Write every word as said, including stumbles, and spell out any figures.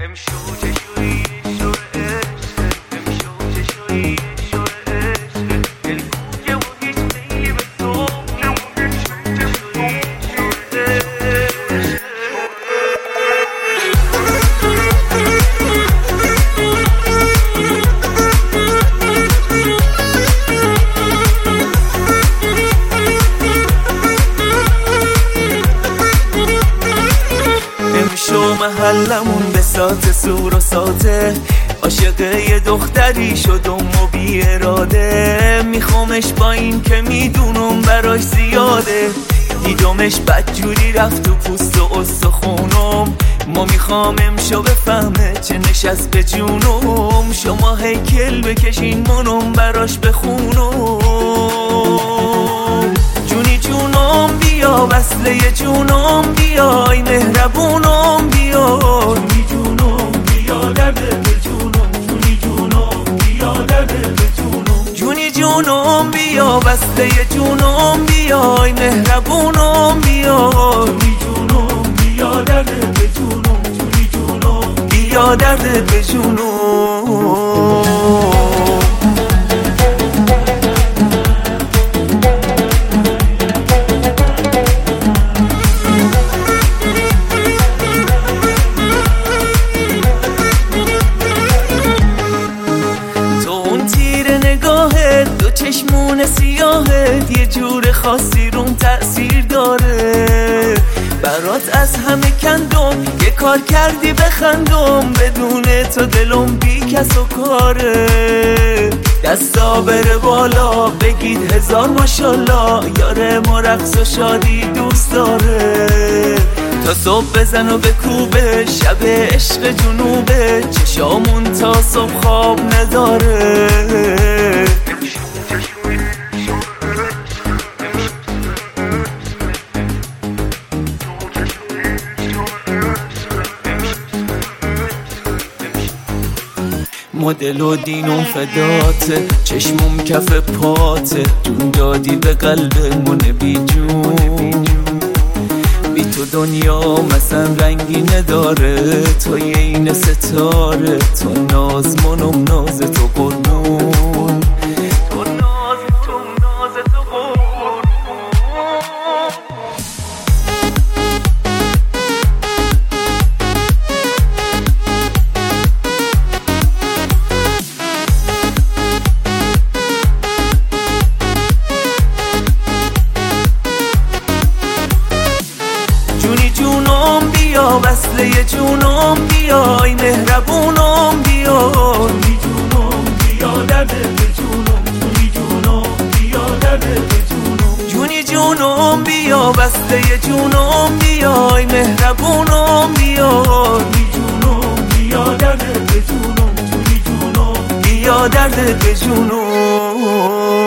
محلمون به سات سور و ساته، عاشق یه دختری شدم و بی اراده. میخوامش با این که میدونم براش زیاده، دیدمش بدجوری رفت تو پوست و استخونم. ما میخوام امشو بفهمه چه نشست به جونم. شما هیکل بکشین منم براش بخونم. جونی جونم بیا وصله جونم بیای مهربونم بیا. جونی جونم بیا درد به جونم. جونی جونم بیا درد به جونم. جونی جونم بیا وصله جونم بیای مهربونم بیا. جونی جونم بیا درد به جونم. جونی جونم بیا درد به جونم. چشمون سیاهت یه جور خاصی روم تأثیر داره. برات از همه کندم یه کار کردی بخندم. بدون تو دلم بی کس و کاره. دستا بره بالا بگید هزار ماشالله. یاره ما رقص و شادی دوست داره. تا صبح بزن و بکوبه شب عشق جنوبه. چشامون تا صبح خواب نداره. مدل و دینم فداته، چشمم کف پاته. جون دادی به قلبمون بی جون. بی تو دنیا مثلا رنگی نداره. تو یه این ستاره. تو ناز منم ناز تو قربون. تو ناز تو ناز تو قربون. جونی جونم بیا وصله جونم بیای مهربونم بیا. جونی جونم بیا درد به جونم. جونی جونم بیا درد به جونم. جونی جونم بیا وصله جونم بیای مهربونم بیا. جونی جونم بیا درد به جونم. جونی جونم بیا درد به جونم.